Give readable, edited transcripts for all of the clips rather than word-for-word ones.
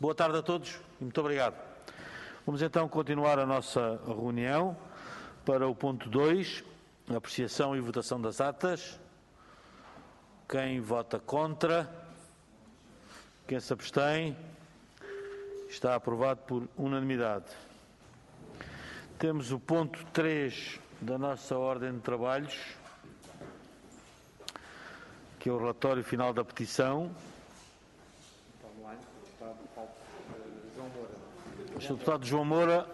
Boa tarde a todos e muito obrigado. Vamos então continuar a nossa reunião para o ponto 2, apreciação e votação das atas. Quem vota contra? Quem se abstém? Está aprovado por unanimidade. Temos o ponto 3 da nossa ordem de trabalhos, que é o relatório final da petição. O Sr. Deputado João Moura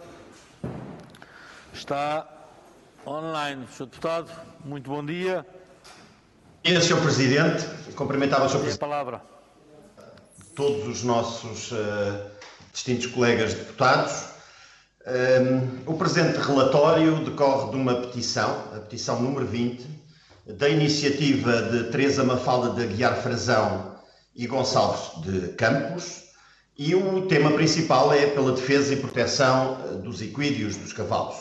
está online. Sr. Deputado, muito bom dia. Bom dia, Sr. Presidente. Cumprimentava o Sr. Presidente. A palavra. Todos os nossos distintos colegas deputados. O presente relatório decorre de uma petição, a petição número 20, da iniciativa de Teresa Mafalda de Aguiar Frazão e Gonçalves de Campos, e o tema principal é pela defesa e proteção dos equídeos dos cavalos.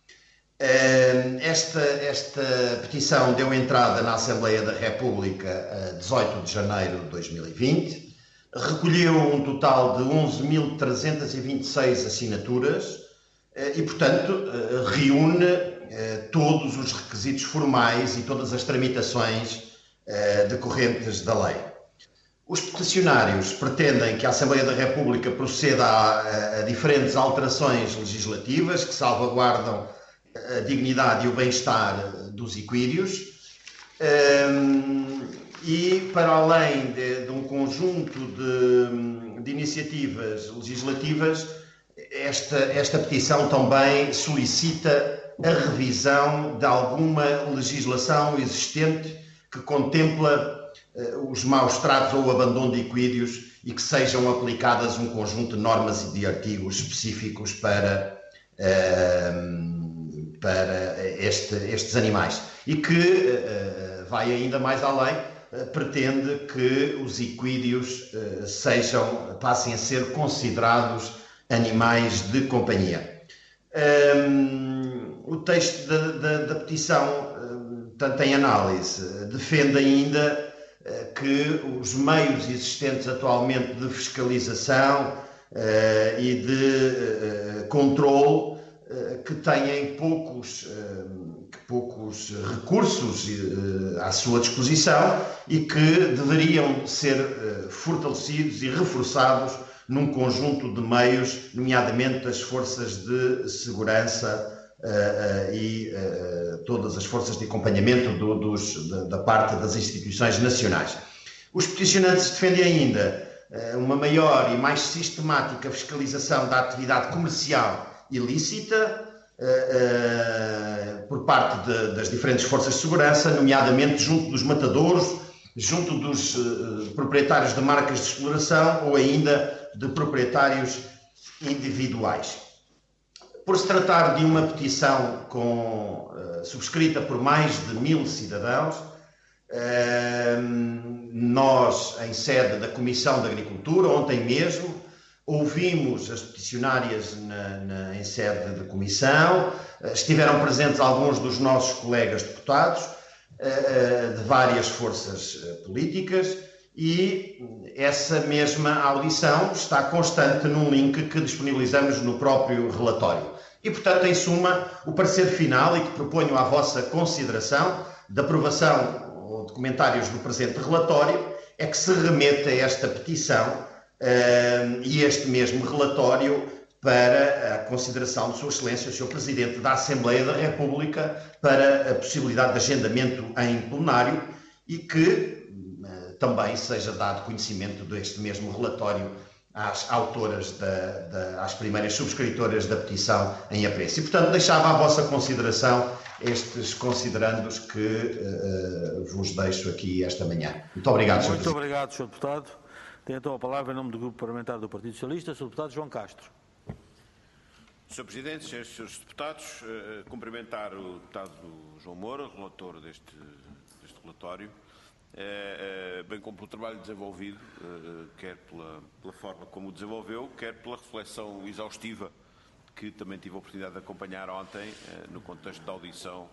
Esta petição deu entrada na Assembleia da República a 18 de janeiro de 2020, recolheu um total de 11.326 assinaturas e, portanto, reúne todos os requisitos formais e todas as tramitações decorrentes da lei. Os peticionários pretendem que a Assembleia da República proceda a diferentes alterações legislativas que salvaguardam a dignidade e o bem-estar dos equídeos e, para além de um conjunto de iniciativas legislativas, esta petição também solicita a revisão de alguma legislação existente que contempla os maus tratos ou o abandono de equídeos e que sejam aplicadas um conjunto de normas e de artigos específicos para estes animais e que vai ainda mais além, pretende que os equídeos passem a ser considerados animais de companhia. O texto da petição, tanto em análise, defende ainda que os meios existentes atualmente de fiscalização e de controle que têm poucos recursos à sua disposição e que deveriam ser fortalecidos e reforçados num conjunto de meios, nomeadamente as forças de segurança e todas as forças de acompanhamento da parte das instituições nacionais. Os peticionantes defendem ainda uma maior e mais sistemática fiscalização da atividade comercial ilícita por parte das diferentes forças de segurança, nomeadamente junto dos matadouros, junto dos proprietários de marcas de exploração ou ainda de proprietários individuais. Por se tratar de uma petição subscrita por mais de 1000 cidadãos, nós, em sede da Comissão de Agricultura, ontem mesmo, ouvimos as peticionárias em sede de comissão, estiveram presentes alguns dos nossos colegas deputados de várias forças políticas e essa mesma audição está constante num link que disponibilizamos no próprio relatório. E, portanto, em suma, o parecer final e que proponho à vossa consideração de aprovação ou de comentários do presente relatório é que se remeta esta petição e este mesmo relatório para a consideração de Sua Excelência, o Sr. Presidente da Assembleia da República, para a possibilidade de agendamento em plenário e que também seja dado conhecimento deste mesmo relatório às autoras, às primeiras subscritoras da petição em apreço. E, portanto, deixava à vossa consideração estes considerandos que vos deixo aqui esta manhã. Muito obrigado, Sr. Presidente. Muito obrigado, Sr. Deputado. Tem então a palavra em nome do Grupo Parlamentar do Partido Socialista, Sr. Deputado João Castro. Sr. Presidente, Srs. e Srs. Deputados, cumprimentar o deputado João Moura, relator deste relatório, bem como pelo trabalho desenvolvido, quer pela forma como o desenvolveu, quer pela reflexão exaustiva que também tive a oportunidade de acompanhar ontem no contexto da audição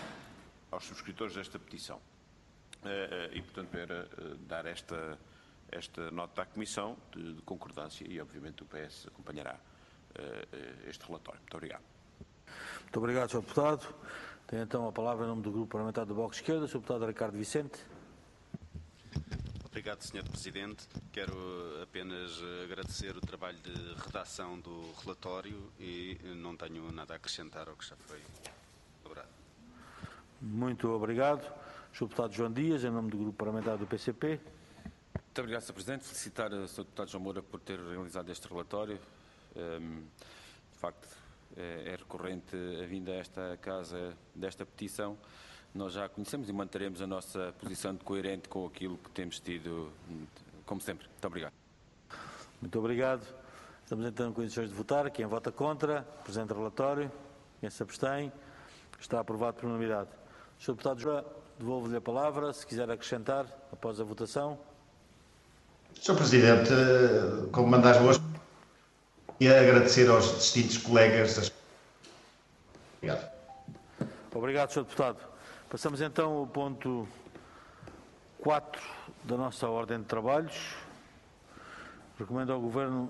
aos subscritores desta petição. E, portanto, para dar esta esta nota à Comissão de concordância e, obviamente, o PS acompanhará este relatório. Muito obrigado. Muito obrigado, Sr. Deputado. Tem então a palavra em nome do Grupo Parlamentar do Bloco de Esquerda, o Sr. Deputado Ricardo Vicente. Obrigado, Sr. Presidente. Quero apenas agradecer o trabalho de redação do relatório e não tenho nada a acrescentar ao que já foi elaborado. Muito obrigado. Sr. Deputado João Dias, em nome do Grupo Parlamentar do PCP. Muito obrigado, Sr. Presidente. Felicitar o Sr. Deputado João Moura por ter realizado este relatório. De facto, é recorrente a vinda a esta Casa desta petição. Nós já a conhecemos e manteremos a nossa posição coerente com aquilo que temos tido, como sempre. Muito obrigado. Muito obrigado. Estamos então em condições de votar. Quem vota contra, presente o relatório. Quem se abstém, está aprovado por unanimidade. Sr. Deputado João, devolvo-lhe a palavra, se quiser acrescentar, após a votação. Sr. Presidente, como manda as boas, e agradecer aos distintos colegas. Obrigado. Obrigado, Sr. Deputado. Passamos então ao ponto 4 da nossa ordem de trabalhos. Recomendo ao Governo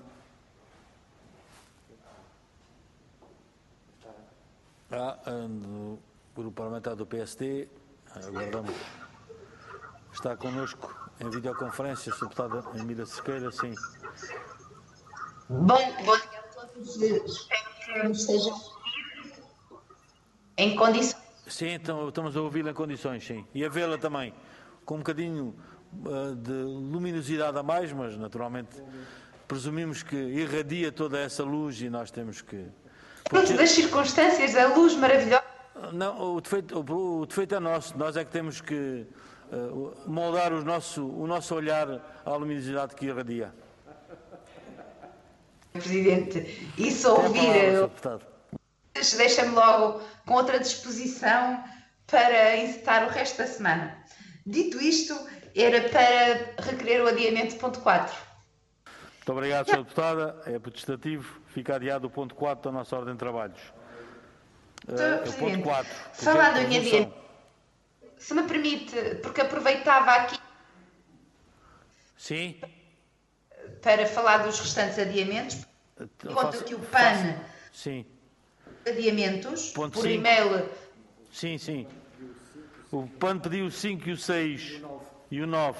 do Grupo Parlamentar do PSD, aguardamos. Está connosco em videoconferência o Sr. Deputado Emília Cerqueira, sim. Bom dia a todos. Espero que me estejam em condições. Sim, então estamos a ouvi-la em condições, sim. E a vê-la também, com um bocadinho de luminosidade a mais, mas naturalmente presumimos que irradia toda essa luz e nós temos que... Fruto das circunstâncias, a luz maravilhosa. Não, o defeito é nosso. Nós é que temos que moldar o nosso olhar à luminosidade que irradia. Presidente, isso ouvir deixa-me logo com outra disposição para encetar o resto da semana. Dito isto, era para requerer o adiamento de ponto 4. Muito obrigado, Sra. Deputada. É protestativo. Fica adiado o ponto 4 da nossa ordem de trabalhos. O ponto 4. Falando em adiamento, se me permite, porque aproveitava aqui sim, para falar dos restantes adiamentos, enquanto que o PAN sim. Adiamentos, ponto por 5. e-mail. Sim, sim. O PAN pediu o 5 e o 6 e o 9.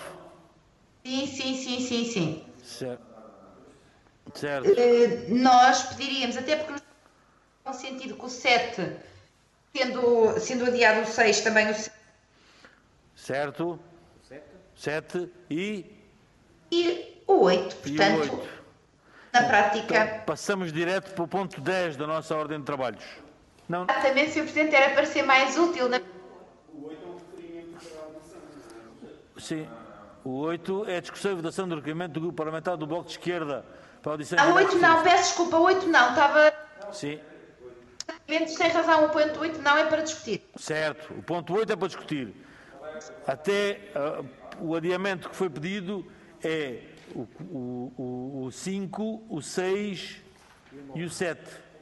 Sim. Certo. Nós pediríamos, até porque no sentido que o 7, sendo adiado o 6, também o 7. Certo. 7 e o 8. Portanto, na prática... Então, passamos direto para o ponto 10 da nossa ordem de trabalhos. Não? Exatamente, Sr. Presidente, era para ser mais útil. O 8 é um requerimento para a audição. Sim. O 8 é a discussão e votação do requerimento do Grupo Parlamentar do Bloco de Esquerda para a audição... O 8 não, peço desculpa, o 8 não, estava... Sim. Sem razão, o ponto 8 não é para discutir. Certo, o ponto 8 é para discutir. Até o adiamento que foi pedido é o 5, o 6 e o 7.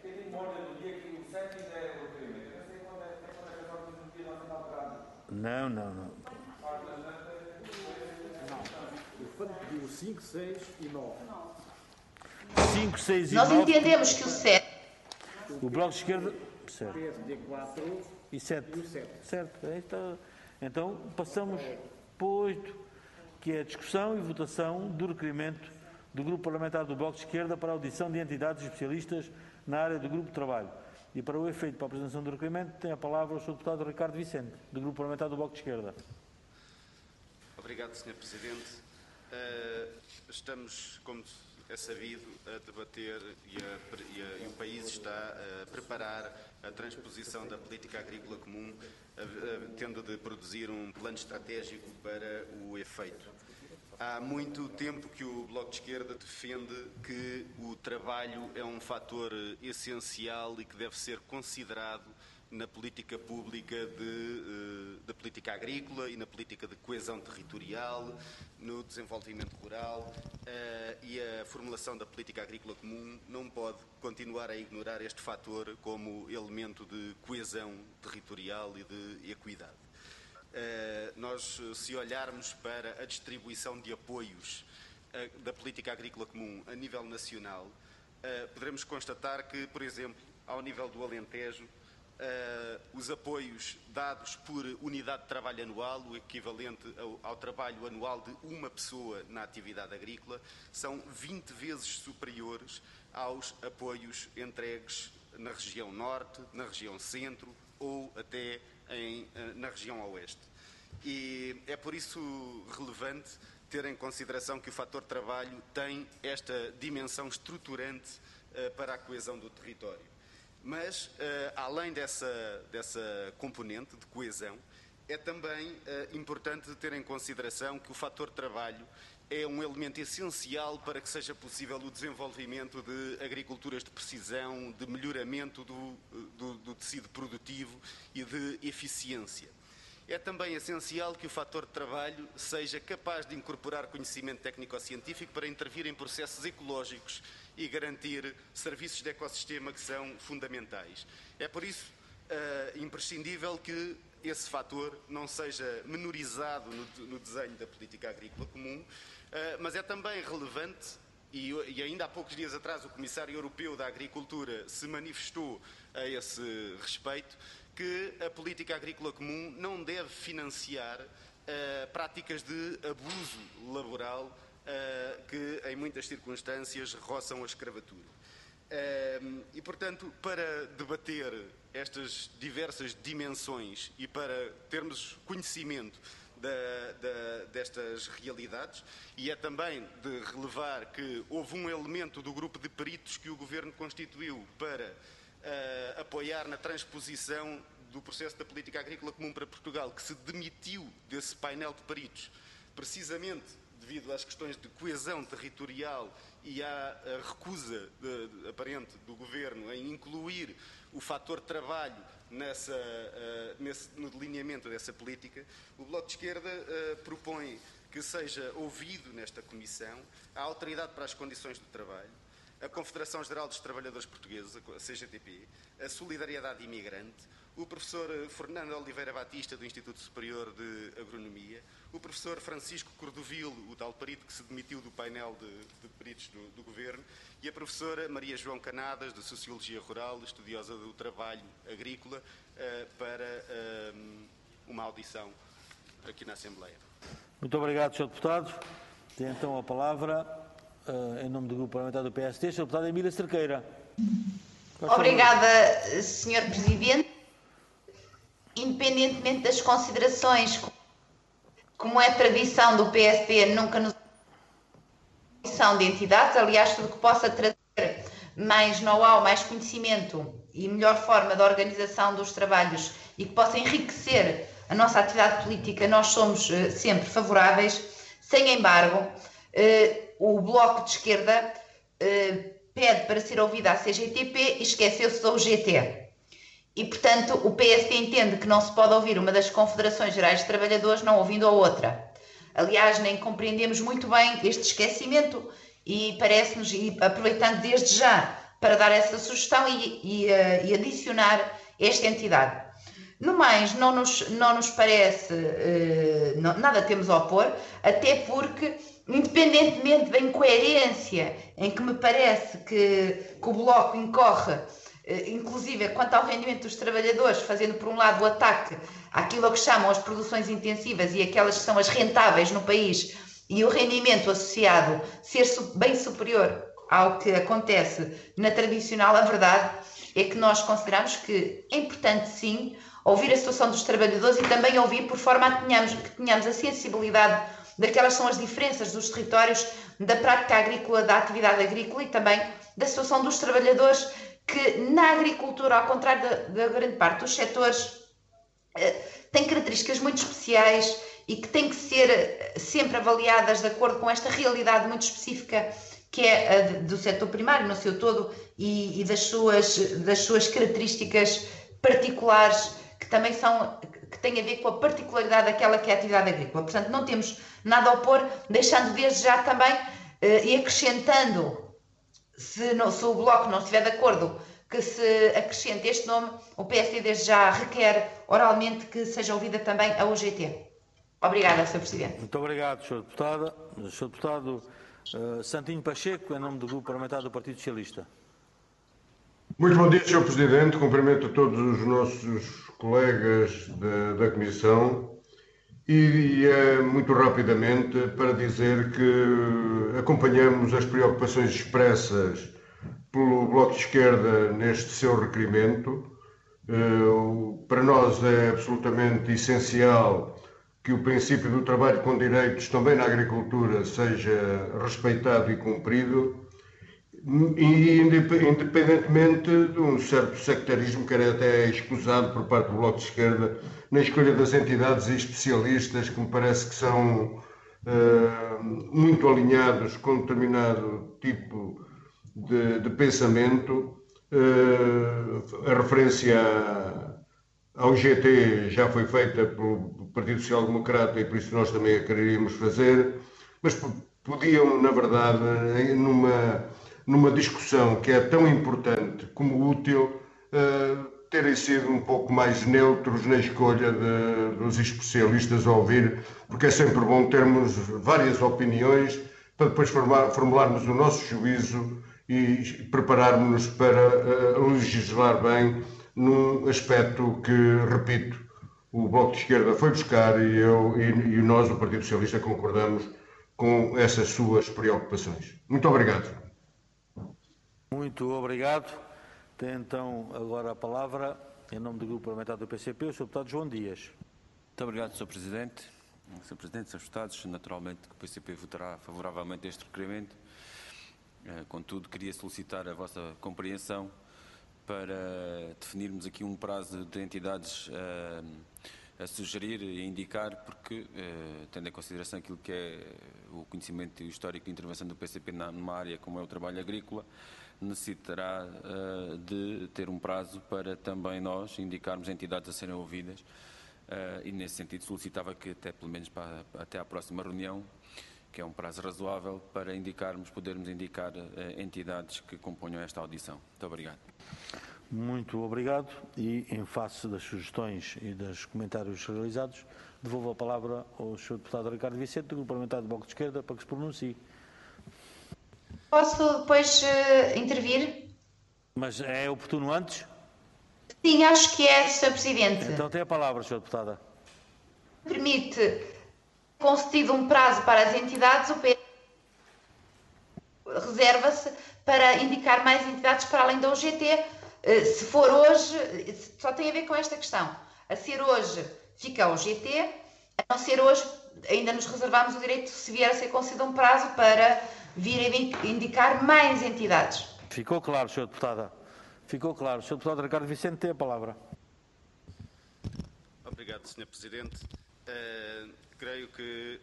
Não. O PAN pediu 5, 6 e 9. 5, 6 e 9. Nós entendemos que o 7... O Bloco de Esquerda... Certo. PSD 4 e 7. E o 7. Certo. Então passamos para o 8, que é a discussão e votação do requerimento do Grupo Parlamentar do Bloco de Esquerda para a audição de entidades especialistas na área do Grupo de Trabalho. E para o efeito para a apresentação do requerimento tem a palavra o Sr. Deputado Ricardo Vicente, do Grupo Parlamentar do Bloco de Esquerda. Obrigado, Sr. Presidente. Estamos, como é sabido, a debater e o país está a preparar a transposição da política agrícola comum, tendo de produzir um plano estratégico para o efeito. Há muito tempo que o Bloco de Esquerda defende que o trabalho é um fator essencial e que deve ser considerado na política pública da política agrícola e na política de coesão territorial, no desenvolvimento rural, e a formulação da política agrícola comum não pode continuar a ignorar este fator como elemento de coesão territorial e de equidade. Nós, se olharmos para a distribuição de apoios da política agrícola comum a nível nacional, poderemos constatar que, por exemplo, ao nível do Alentejo, os apoios dados por unidade de trabalho anual, o equivalente ao trabalho anual de uma pessoa na atividade agrícola, são 20 vezes superiores aos apoios entregues na região norte, na região centro ou até na região oeste. E é por isso relevante ter em consideração que o fator trabalho tem esta dimensão estruturante para a coesão do território. Mas, além dessa componente de coesão, é também importante ter em consideração que o fator trabalho é um elemento essencial para que seja possível o desenvolvimento de agriculturas de precisão, de melhoramento do tecido produtivo e de eficiência. É também essencial que o fator de trabalho seja capaz de incorporar conhecimento técnico-científico para intervir em processos ecológicos e garantir serviços de ecossistema que são fundamentais. É por isso imprescindível que esse fator não seja menorizado no desenho da política agrícola comum, mas é também relevante, e ainda há poucos dias atrás o Comissário Europeu da Agricultura se manifestou a esse respeito, que a política agrícola comum não deve financiar práticas de abuso laboral que, em muitas circunstâncias, roçam a escravatura. E, portanto, para debater estas diversas dimensões e para termos conhecimento destas realidades, e é também de relevar que houve um elemento do grupo de peritos que o Governo constituiu para apoiar na transposição do processo da política agrícola comum para Portugal, que se demitiu desse painel de peritos, precisamente devido às questões de coesão territorial e à recusa aparente do Governo em incluir o fator trabalho no delineamento dessa política. O Bloco de Esquerda propõe que seja ouvido nesta comissão a Autoridade para as Condições do Trabalho, a Confederação Geral dos Trabalhadores Portugueses, a CGTP, a Solidariedade Imigrante, o professor Fernando Oliveira Batista, do Instituto Superior de Agronomia, o professor Francisco Cordovil, o tal perito que se demitiu do painel de peritos do Governo, e a professora Maria João Canadas, de Sociologia Rural, estudiosa do trabalho agrícola, para uma audição aqui na Assembleia. Muito obrigado, Sr. Deputado. Tem então a palavra, em nome do Grupo Parlamentar do PSD, Sr. Deputado Emília Cerqueira. Obrigada, Sr. Presidente. Independentemente das considerações, como é tradição do PSD, nunca nos comissão de entidades, aliás, tudo que possa trazer mais know-how, mais conhecimento e melhor forma de organização dos trabalhos e que possa enriquecer a nossa atividade política, nós somos sempre favoráveis. Sem embargo, o Bloco de Esquerda pede para ser ouvida a CGTP e esqueceu-se da UGT. E, portanto, o PSD entende que não se pode ouvir uma das Confederações Gerais de Trabalhadores não ouvindo a outra. Aliás, nem compreendemos muito bem este esquecimento e parece-nos, e aproveitando desde já para dar essa sugestão e adicionar esta entidade. No mais, não nos parece, nada temos a opor, até porque, independentemente da incoerência em que me parece que o Bloco incorre, inclusive quanto ao rendimento dos trabalhadores, fazendo por um lado o ataque àquilo que chamam as produções intensivas e aquelas que são as rentáveis no país, e o rendimento associado ser bem superior ao que acontece na tradicional, a verdade é que nós consideramos que é importante sim ouvir a situação dos trabalhadores e também ouvir por forma a que tenhamos a sensibilidade daquelas são as diferenças dos territórios, da prática agrícola, da atividade agrícola e também da situação dos trabalhadores que na agricultura, ao contrário da grande parte dos setores, têm características muito especiais e que têm que ser sempre avaliadas de acordo com esta realidade muito específica que é a do setor primário no seu todo e das suas características particulares que também que têm a ver com a particularidade daquela que é a atividade agrícola. Portanto, não temos nada a opor, deixando desde já também e acrescentando, se o Bloco não estiver de acordo que se acrescente este nome, o PSD desde já requer oralmente que seja ouvida também a UGT. Obrigada, Sr. Presidente. Muito obrigado, Sr. Deputada. Sr. Deputado Santinho Pacheco, em nome do Grupo Parlamentar do Partido Socialista. Muito bom dia, Sr. Presidente. Cumprimento a todos os nossos colegas da Comissão e muito rapidamente para dizer que acompanhamos as preocupações expressas pelo Bloco de Esquerda neste seu requerimento. Para nós é absolutamente essencial que o princípio do trabalho com direitos também na agricultura seja respeitado e cumprido, e independentemente de um certo sectarismo que era até escusado por parte do Bloco de Esquerda na escolha das entidades e especialistas que me parece que são muito alinhados com determinado tipo de pensamento. A referência ao GT já foi feita pelo Partido Social Democrata e por isso nós também a quereríamos fazer, mas podiam, na verdade, numa discussão que é tão importante como útil, terem sido um pouco mais neutros na escolha dos especialistas a ouvir, porque é sempre bom termos várias opiniões para depois formularmos o nosso juízo e prepararmos-nos para legislar bem num aspecto que, repito, o Bloco de Esquerda foi buscar e nós, o Partido Socialista, concordamos com essas suas preocupações. Muito obrigado. Muito obrigado. Tem então agora a palavra, em nome do Grupo Parlamentar do PCP, o Sr. Deputado João Dias. Muito obrigado, Sr. Presidente. Sr. Presidente, Srs. Deputados, naturalmente que o PCP votará favoravelmente a este requerimento. Contudo, queria solicitar a vossa compreensão para definirmos aqui um prazo de entidades a sugerir e indicar, porque, tendo em consideração aquilo que é o conhecimento e o histórico de intervenção do PCP numa área como é o trabalho agrícola, necessitará de ter um prazo para também nós indicarmos entidades a serem ouvidas, e nesse sentido solicitava que até pelo menos até à próxima reunião, que é um prazo razoável, para podermos indicar entidades que componham esta audição. Muito obrigado. Muito obrigado. E, em face das sugestões e dos comentários realizados, devolvo a palavra ao Sr. Deputado Ricardo Vicente, do Grupo Parlamentar do Bloco de Esquerda, para que se pronuncie. Posso depois intervir? Mas é oportuno antes? Sim, acho que é, Sr. Presidente. Então tem a palavra, Sra. Deputada. Permite, concedido um prazo para as entidades, o PS reserva-se para indicar mais entidades para além da UGT. Se for hoje, só tem a ver com esta questão. A ser hoje fica a UGT, a não ser hoje ainda nos reservamos o direito, se vier a ser concedido um prazo, para vir a indicar mais entidades. Ficou claro, Sra. Deputada. Ficou claro. O Sr. Deputado Ricardo Vicente tem a palavra. Obrigado, Sr. Presidente. Creio que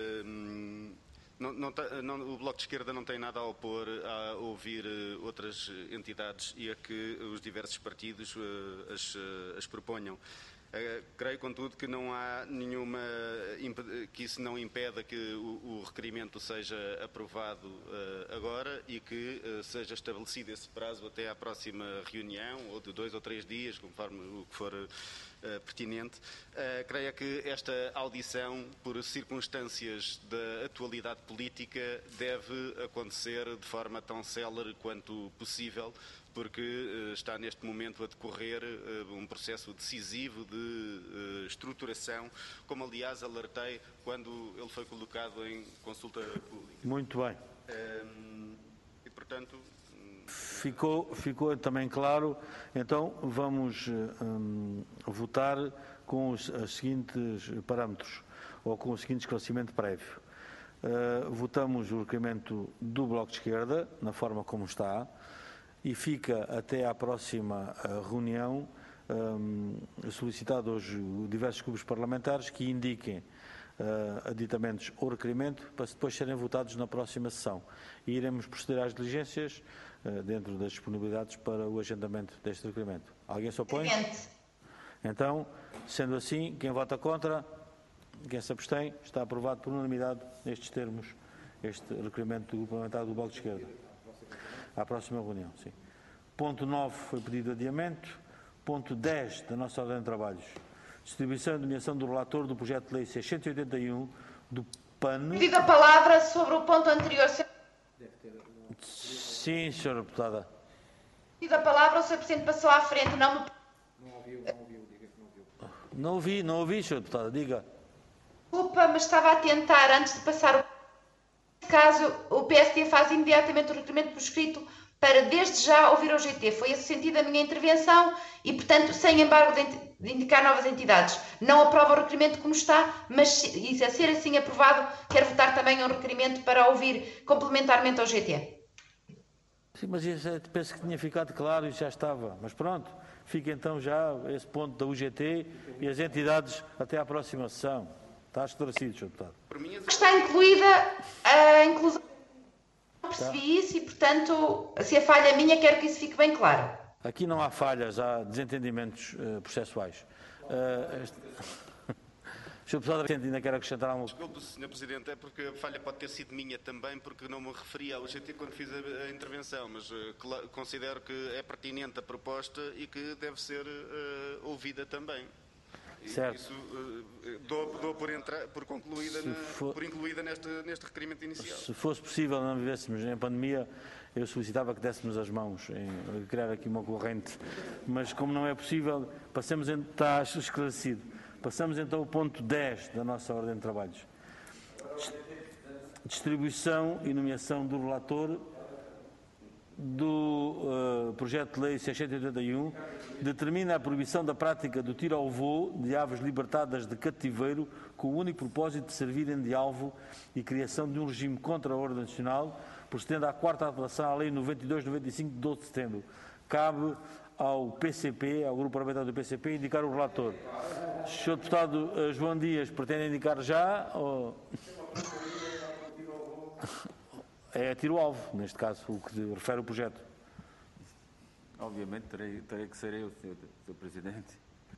o Bloco de Esquerda não tem nada a opor a ouvir outras entidades e a que os diversos partidos as proponham. Creio, contudo, que não há nenhuma que isso não impeda que o requerimento seja aprovado agora e que seja estabelecido esse prazo até à próxima reunião, ou de 2 ou 3 dias, conforme o que for pertinente. Creio que esta audição, por circunstâncias da atualidade política, deve acontecer de forma tão célere quanto possível, porque está neste momento a decorrer um processo decisivo de estruturação, como aliás alertei quando ele foi colocado em consulta pública. Muito bem. E portanto... Ficou também claro. Então vamos votar com os seguintes parâmetros, ou com o seguinte esclarecimento prévio. Votamos o requerimento do Bloco de Esquerda, na forma como está, e fica até à próxima reunião solicitado aos diversos grupos parlamentares que indiquem aditamentos ou requerimento para depois serem votados na próxima sessão. E iremos proceder às diligências dentro das disponibilidades para o agendamento deste requerimento. Alguém se opõe? Então, sendo assim, quem vota contra, quem se abstém, está aprovado por unanimidade nestes termos este requerimento do Grupo Parlamentar do Bloco de Esquerda. À próxima reunião, sim. Ponto 9 foi pedido adiamento. Ponto 10 da nossa ordem de trabalhos. Distribuição e nomeação do relator do projeto de lei 681 do PAN. Pedido a palavra sobre o ponto anterior. Sim, senhora deputada. A palavra, o Sr. Presidente passou à frente, não me... diga que não ouviu. Não ouvi, senhora deputada, diga. Desculpa, mas estava a tentar, antes de passar o... Nesse caso, o PSD faz imediatamente o requerimento por escrito para, desde já, ouvir o GT. Foi esse o sentido da minha intervenção e, portanto, sem embargo de indicar novas entidades. Não aprova o requerimento como está, mas, e a ser assim aprovado, quero votar também um requerimento para ouvir complementarmente ao GT. Sim, mas isso, penso que tinha ficado claro e já estava. Mas pronto, fica então já esse ponto da UGT e as entidades até à próxima sessão. Está esclarecido, Sr. Deputado. Está incluída a inclusão. Não percebi isso e, portanto, se a falha é minha, quero que isso fique bem claro. Aqui não há falhas, há desentendimentos processuais. Sr. Deputado, ainda quer acrescentar alguma coisa? Desculpe, Sr. Presidente, é porque a falha pode ter sido minha também, porque não me referi ao GT quando fiz a intervenção, mas considero que é pertinente a proposta e que deve ser ouvida também. Certo. Isso dou por concluída, por incluída neste requerimento inicial. Se fosse possível, não vivêssemos em pandemia, eu solicitava que dessemos as mãos em criar aqui uma corrente. Mas como não é possível, está esclarecido. Passamos então ao ponto 10 da nossa ordem de trabalhos. Distribuição e nomeação do relator do projeto de lei 681, determina a proibição da prática do tiro ao voo de aves libertadas de cativeiro com o único propósito de servirem de alvo e criação de um regime contra a ordem nacional, procedendo à quarta alteração à lei 92/95 de 12 de setembro. Cabe ao PCP, ao grupo parlamentar do PCP, indicar o relator. Sr. Deputado João Dias, pretende indicar já ou... É tiro-alvo, neste caso, o que refere o projeto. Obviamente terei que ser eu, Sr. Presidente.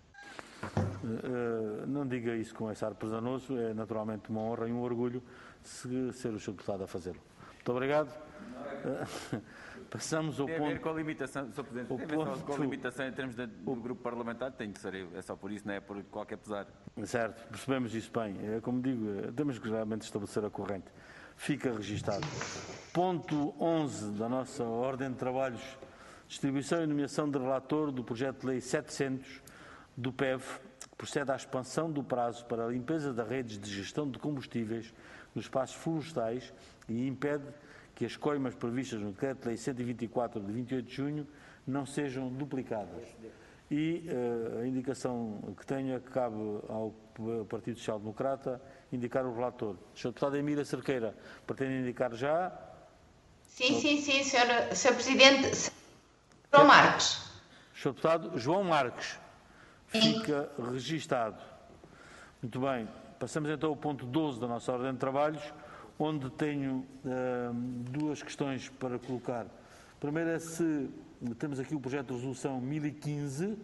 Não diga isso com esse ar pesanoso, é naturalmente uma honra e um orgulho ser o Sr. Deputado a fazê-lo. Muito obrigado. Passamos ao ponto... Tem a ver com a limitação, Sr. Presidente, tem a ver com a limitação em termos do grupo parlamentar, tem que ser eu, é só por isso, não é por qualquer pesar. Certo, percebemos isso bem. Como digo, temos que realmente estabelecer a corrente. Fica registado. Ponto 11 da nossa ordem de trabalhos, distribuição e nomeação de relator do projeto de lei 700 do PEV, que procede à expansão do prazo para a limpeza das redes de gestão de combustíveis nos espaços florestais e impede que as coimas previstas no decreto-lei 124 de 28 de junho não sejam duplicadas. E a indicação que tenho é que cabe ao Partido Social Democrata indicar o relator. Sr. Deputado Emília Cerqueira, pretende indicar já? Sim, Sr. Presidente. João Marques. Sr. Deputado João Marques. Fica registado. Muito bem. Passamos então ao ponto 12 da nossa ordem de trabalhos, onde tenho duas questões para colocar. Primeiro é se temos aqui o projeto de resolução 1015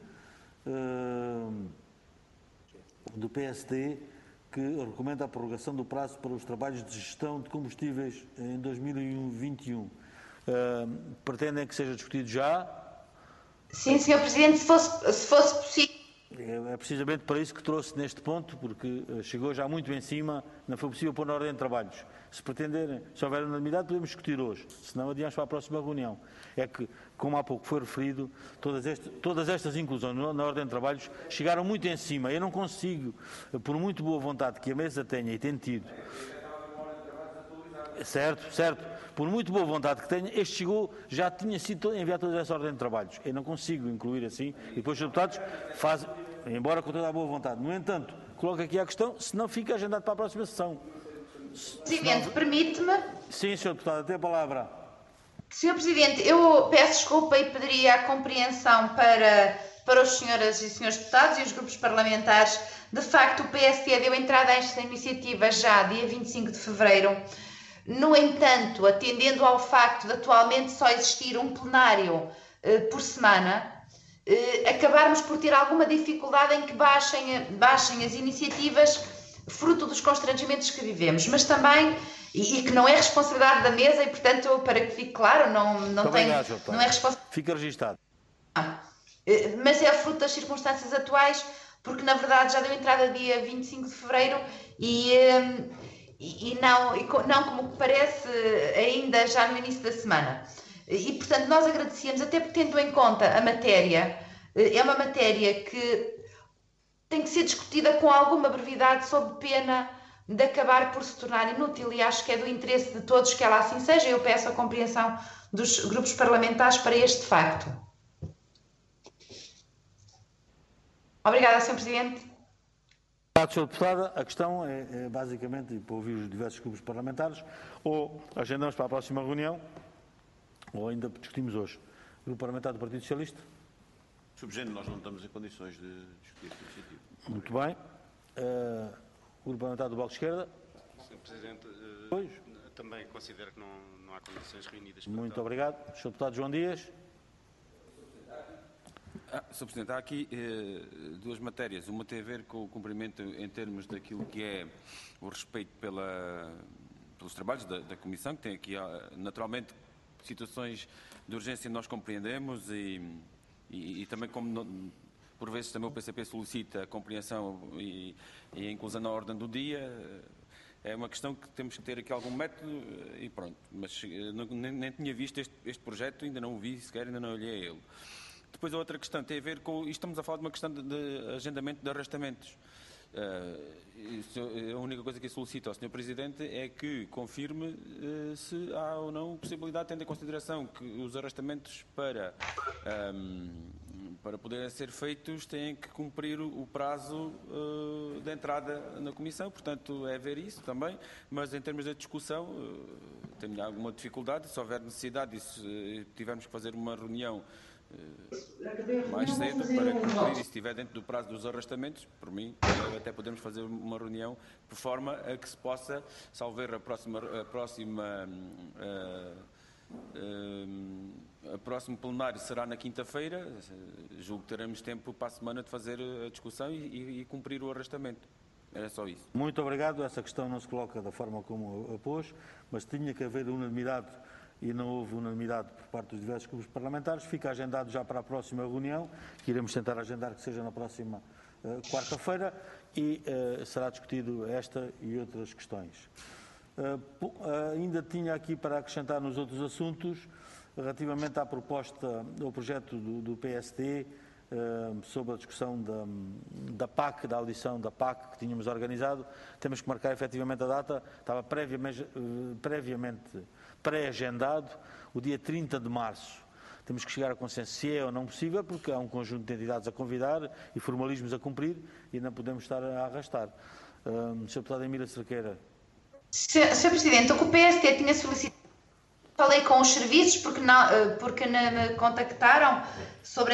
do PSD, que recomenda a prorrogação do prazo para os trabalhos de gestão de combustíveis em 2021. Pretendem que seja discutido já? Sim, Sr. Presidente, se fosse possível. É precisamente para isso que trouxe neste ponto, porque chegou já muito em cima, não foi possível pôr na ordem de trabalhos. Se pretenderem, se houver unanimidade, podemos discutir hoje, senão adiamos para a próxima reunião. É que, como há pouco foi referido, todas estas inclusões na ordem de trabalhos chegaram muito em cima. Eu não consigo, por muito boa vontade que a mesa tenha e tem tido, certo, por muito boa vontade que tenha, este chegou, já tinha sido enviado toda essa ordem de trabalhos. Eu não consigo incluir assim, e depois os deputados fazem, embora com toda a boa vontade. No entanto, coloco aqui a questão, se não fica agendado para a próxima sessão. Presidente, permite-me? Sim, Sr. Deputado, tem a palavra. Sr. Presidente, eu peço desculpa e pediria a compreensão para os senhoras e senhores deputados e os grupos parlamentares. De facto, o PSD deu entrada a esta iniciativa já dia 25 de fevereiro. No entanto, atendendo ao facto de atualmente só existir um plenário por semana, acabarmos por ter alguma dificuldade em que baixem as iniciativas fruto dos constrangimentos que vivemos, mas também, e que não é responsabilidade da mesa e, portanto, para que fique claro, não é responsabilidade. Fica registado. Mas é fruto das circunstâncias atuais, porque na verdade já deu entrada dia 25 de fevereiro e não como parece ainda já no início da semana. E, portanto, nós agradecemos, até porque tendo em conta a matéria, é uma matéria que tem que ser discutida com alguma brevidade, sob pena de acabar por se tornar inútil, e acho que é do interesse de todos que ela assim seja. Eu peço a compreensão dos grupos parlamentares para este facto. Obrigada, Sr. Presidente. Obrigado, Sr. Deputada. A questão é basicamente, e para ouvir os diversos grupos parlamentares, ou agendamos para a próxima reunião, ou ainda discutimos hoje. Grupo Parlamentar do Partido Socialista? Sr. Presidente, nós não estamos em condições de discutir esta iniciativa. Muito bem. Grupo Parlamentar do Bloco de Esquerda? Sr. Presidente, também considero que não há condições reunidas. Muito obrigado. Sr. Deputado João Dias? Sr. Presidente, há aqui duas matérias. Uma tem a ver com o cumprimento em termos daquilo que é o respeito pelos trabalhos da Comissão, que tem aqui, naturalmente, situações de urgência nós compreendemos e também como por vezes também o PCP solicita a compreensão e a inclusão na ordem do dia. É uma questão que temos que ter aqui algum método e pronto. Mas nem tinha visto este projeto, ainda não o vi sequer, ainda não olhei a ele. Depois a outra questão tem a ver com... Estamos a falar de uma questão de agendamento de arrastamentos. A única coisa que eu solicito ao Sr. Presidente é que confirme se há ou não possibilidade, tendo em consideração que os arrastamentos para poderem ser feitos têm que cumprir o prazo de entrada na Comissão. Portanto, é ver isso também, mas em termos de discussão tenho alguma dificuldade. Se houver necessidade e se tivermos que fazer uma reunião mais cedo para cumprir, e se estiver dentro do prazo dos arrastamentos, por mim, até podemos fazer uma reunião por forma a que se possa, salvo erro, o próximo plenário será na quinta-feira. Julgo que teremos tempo para a semana de fazer a discussão e cumprir o arrastamento. Era só isso. Muito obrigado. Essa questão não se coloca da forma como a pôs, mas tinha que haver unanimidade e não houve unanimidade por parte dos diversos grupos parlamentares. Fica agendado já para a próxima reunião, que iremos tentar agendar que seja na próxima quarta-feira, e será discutido esta e outras questões. Ainda tinha aqui para acrescentar nos outros assuntos, relativamente à proposta, ao projeto do PSD, sobre a discussão da PAC, da audição da PAC que tínhamos organizado. Temos que marcar efetivamente a data, estava previamente pré-agendado, o dia 30 de março. Temos que chegar a consenso se é ou não possível, porque há um conjunto de entidades a convidar e formalismos a cumprir e não podemos estar a arrastar. Sr. Deputado Emília Cerqueira. Sr. Presidente, o que o PSD tinha solicitado, falei com os serviços porque me contactaram sobre...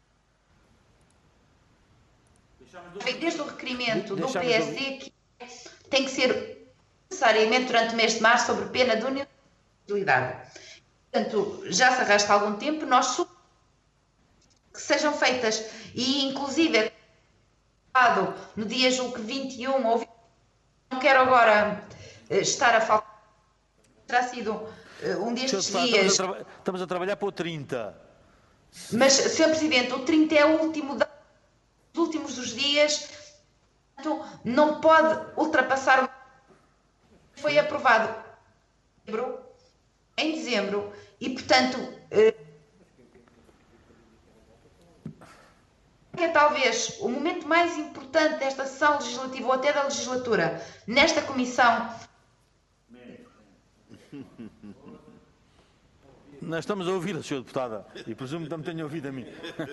Desde o requerimento do PSD que tem que ser necessariamente durante o mês de março, sobre pena de inelegibilidade. Portanto, já se arrasta há algum tempo, nós que sejam feitas, e inclusive no dia, julgo que 21 ou 20, não quero agora estar a falar, terá sido um destes dias. Estamos a trabalhar para o 30. Mas, Sr. Presidente, o 30 é o último dos últimos dos dias, portanto, não pode ultrapassar o... Foi aprovado em dezembro e, portanto, é talvez o momento mais importante desta sessão legislativa ou até da legislatura nesta comissão. Nós estamos a ouvi-la, Sr. Deputada, e presumo que também tenha ouvido a mim.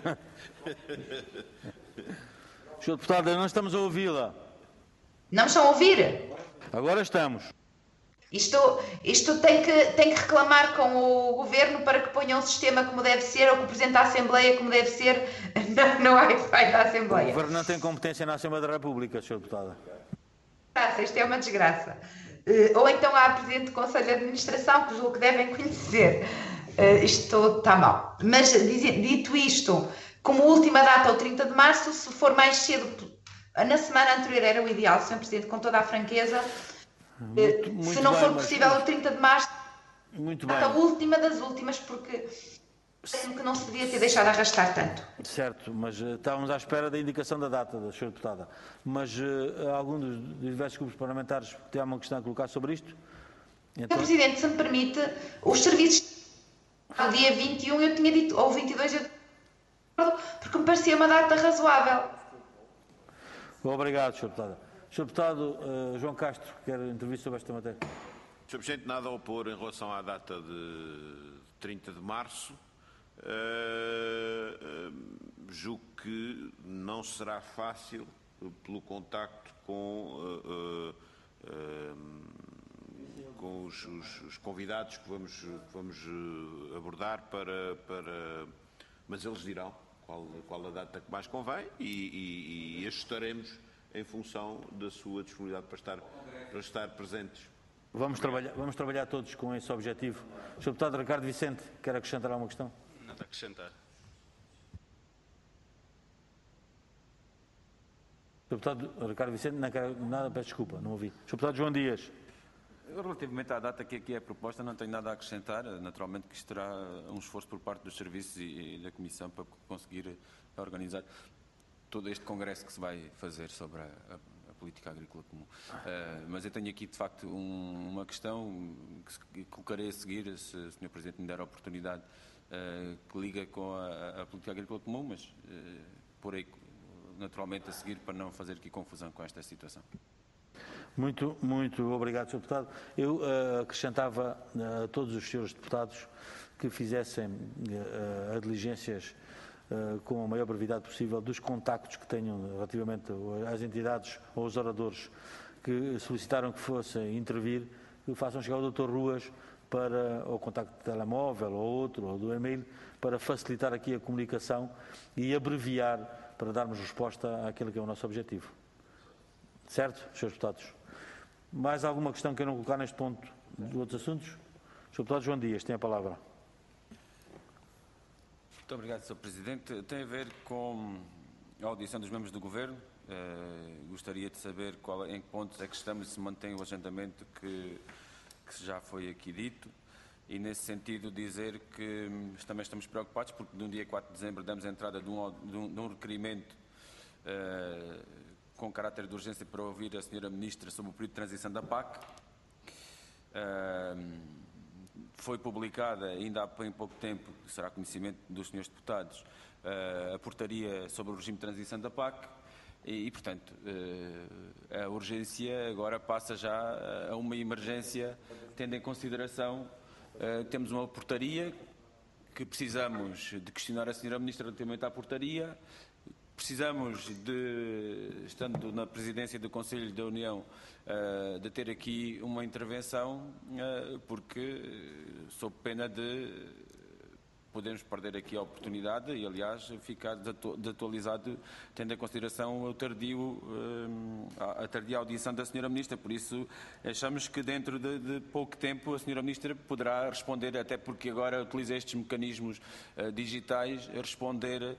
Sr. Deputada, nós estamos a ouvi-la. Não estão a ouvir? Agora estamos. Isto tem que reclamar com o Governo para que ponha um sistema como deve ser, ou que o Presidente da Assembleia como deve ser, no Wi-Fi da Assembleia. O Governo não tem competência na Assembleia da República, Sr. Deputada. Isto é uma desgraça. Ou então há Presidente do Conselho de Administração, que julgo que devem conhecer. Isto está mal. Mas, dito isto, como última data, o 30 de março, se for mais cedo, na semana anterior era o ideal, Sr. Presidente, com toda a franqueza. Se não for possível o 30 de março, a última das últimas, porque que não se podia ter deixado arrastar tanto. Certo, mas estávamos à espera da indicação da data, da Sra. Deputada. Mas algum dos diversos grupos parlamentares tem alguma questão a colocar sobre isto? Então... Sr. Presidente, se me permite, os serviços no dia 21 eu tinha dito, ou 22 eu tinha dito, porque me parecia uma data razoável. Obrigado, Sr. Deputada. Sr. Deputado João Castro, quer intervir sobre esta matéria? Sr. Presidente, nada a opor em relação à data de 30 de março. Julgo que não será fácil, pelo contacto com os convidados que vamos abordar, mas eles dirão qual a data que mais convém e ajustaremos em função da sua disponibilidade para estar presentes. Vamos trabalhar todos com esse objetivo. Sr. Deputado Ricardo Vicente, quer acrescentar alguma questão? Nada a acrescentar. Sr. Deputado Ricardo Vicente, não quer nada, peço desculpa, não ouvi. Sr. Deputado João Dias. Relativamente à data que aqui é proposta, não tenho nada a acrescentar. Naturalmente que isto terá um esforço por parte dos serviços e da Comissão para conseguir organizar todo este congresso que se vai fazer sobre a política agrícola comum. Mas eu tenho aqui, de facto, uma questão que colocarei a seguir, se o Sr. Presidente me der a oportunidade, que liga com a política agrícola comum, mas porei naturalmente a seguir para não fazer aqui confusão com esta situação. Muito obrigado, Sr. Deputado. Eu acrescentava a todos os senhores deputados que fizessem as diligências com a maior brevidade possível dos contactos que tenham relativamente às entidades ou aos oradores que solicitaram que fossem intervir, que façam chegar ao Dr. Ruas para o contacto de telemóvel ou outro, ou do e-mail, para facilitar aqui a comunicação e abreviar para darmos resposta àquilo que é o nosso objetivo. Certo, senhores deputados? Mais alguma questão que eu não colocar neste ponto de outros assuntos? Sr. Deputado João Dias, tem a palavra. Muito obrigado, Sr. Presidente. Tem a ver com a audição dos membros do Governo. Gostaria de saber em que pontos é que estamos e se mantém o agendamento que já foi aqui dito. E, nesse sentido, dizer que também estamos preocupados porque, no dia 4 de dezembro, damos a entrada de um requerimento com caráter de urgência para ouvir a Sra. Ministra sobre o período de transição da PAC. Foi publicada, ainda há bem pouco tempo, será conhecimento dos senhores deputados, a portaria sobre o regime de transição da PAC e portanto, a urgência agora passa já a uma emergência, tendo em consideração, temos uma portaria que precisamos de questionar a Sra. Ministra relativamente à portaria. Precisamos estando na presidência do Conselho da União, de ter aqui uma intervenção, porque sob pena de podermos perder aqui a oportunidade e, aliás, ficar desatualizado, tendo em consideração a tardia audição da Sra. Ministra. Por isso, achamos que dentro de pouco tempo a Sra. Ministra poderá responder, até porque agora utiliza estes mecanismos digitais, responder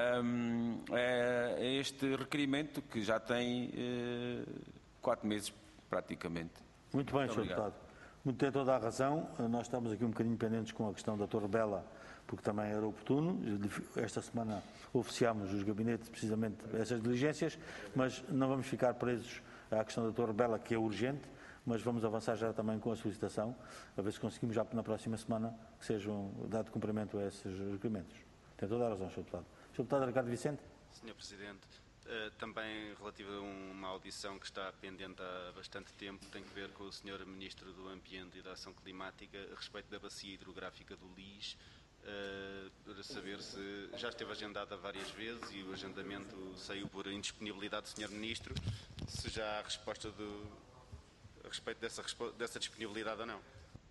a este requerimento que já tem 4 meses praticamente. Muito bem, Sr. Deputado. Tem toda a razão. Nós estamos aqui um bocadinho pendentes com a questão da Torre Bela, porque também era oportuno. Esta semana oficiámos os gabinetes precisamente essas diligências, mas não vamos ficar presos à questão da Torre Bela, que é urgente, mas vamos avançar já também com a solicitação, a ver se conseguimos já na próxima semana que sejam dado cumprimento a esses requerimentos. Tem toda a razão, Sr. Deputado. Sr. Deputado Ricardo Vicente. Sr. Presidente, também relativo a uma audição que está pendente há bastante tempo, tem que ver com o Sr. Ministro do Ambiente e da Ação Climática a respeito da bacia hidrográfica do Lis, para saber se já esteve agendada várias vezes e o agendamento saiu por indisponibilidade do Sr. Ministro, se já há resposta a respeito dessa disponibilidade ou não.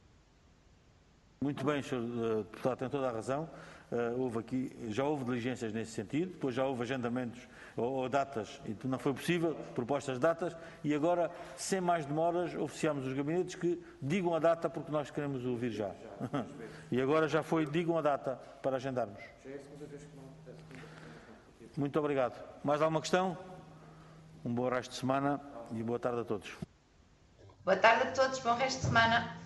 Muito bem, Sr. Deputado, tem toda a razão. Já houve diligências nesse sentido, depois já houve agendamentos ou datas, e não foi possível, propostas de datas, e agora, sem mais demoras, oficiamos os gabinetes que digam a data, porque nós queremos ouvir já. E agora já foi, digam a data para agendarmos. Muito obrigado. Mais alguma questão? Um bom resto de semana e boa tarde a todos. Boa tarde a todos, bom resto de semana.